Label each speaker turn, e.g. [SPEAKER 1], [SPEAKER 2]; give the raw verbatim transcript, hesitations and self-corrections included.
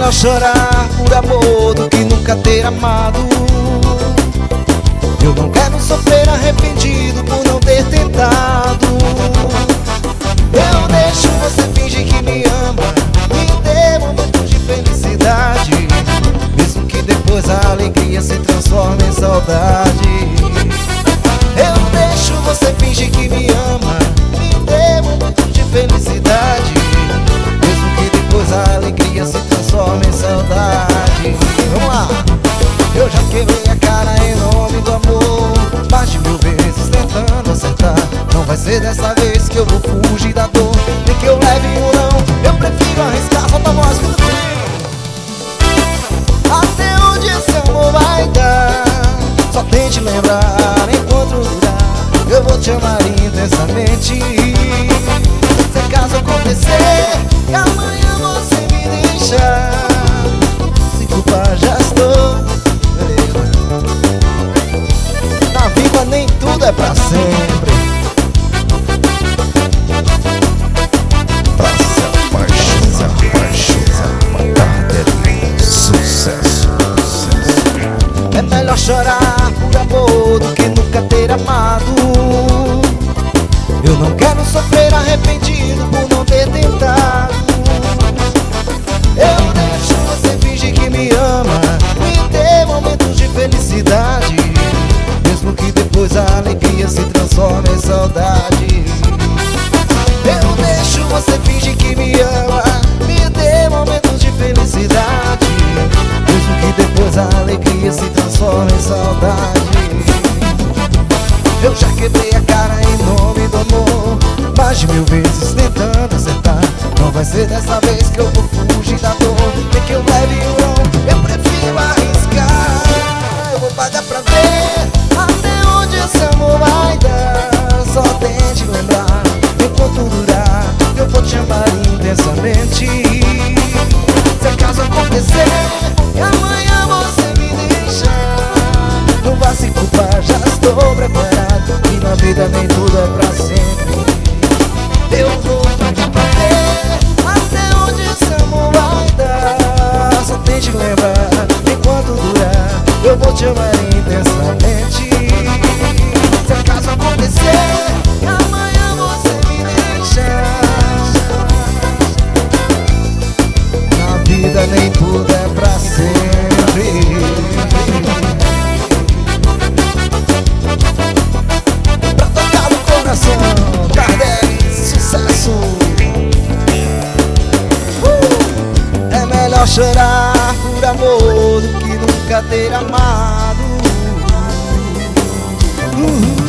[SPEAKER 1] melhor chorar por amor do que nunca ter amado. Eu não quero sofrer arrependido por não ter tentado. Eu deixo você fingir que me ama, me dê momentos de felicidade, mesmo que depois a alegria se transforme em saudade. Eu deixo você fingir que me ama, me dê momentos de felicidade, mesmo que depois a alegria se transforme em saudade. Vamos lá! Eu já quebrei a cara em nome do amor, mais de mil vezes tentando acertar. Não vai ser dessa vez que eu vou fugir da dor, nem que eu leve um não. Eu prefiro arriscar, solta a voz, escuta bem. Até onde esse amor vai dar? Só tente lembrar enquanto durar. Eu vou te amar intensamente. Se caso acontecer que amanhã você me deixar, se culpar já estou. Na vida nem tudo é pra sempre.
[SPEAKER 2] Pra se apaixonar, apaixonar, matar dele. Sucesso, sucesso.
[SPEAKER 1] É melhor chorar por amor do que nunca ter amado. Eu não quero sofrer arrependido por não ter tentado. Eu deixo você fingir que me ama, me dê momentos de felicidade, mesmo que depois a alegria se transforme em saudade. Eu deixo você fingir que me ama, me dê momentos de felicidade, mesmo que depois a alegria se transforme em saudade. Eu já quebrei a cara em nome do amor, mais de mil vezes tentando acertar. Não vai ser dessa vez que eu vou fugir da dor, nem que eu leve um não. Eu prefiro arriscar, eu vou pagar pra ver até onde esse amor vai dar. Só tente lembrar enquanto durar. Eu vou te amar intensamente. Se acaso acontecer e amanhã você me deixar, não vá se culpar, já estou preparado. E na vida nem tudo é pra sempre. Eu vou pagar pra ver até onde esse amor vai dar. Só tente lembrar enquanto durar. Eu vou te amar intensamente. Se acaso acontecer e amanhã você me deixar, na vida nem tudo é pra sempre. Pra tocar no coração, Tardelli, sucesso. uh! É melhor chorar por amor do que nunca ter amado. uh!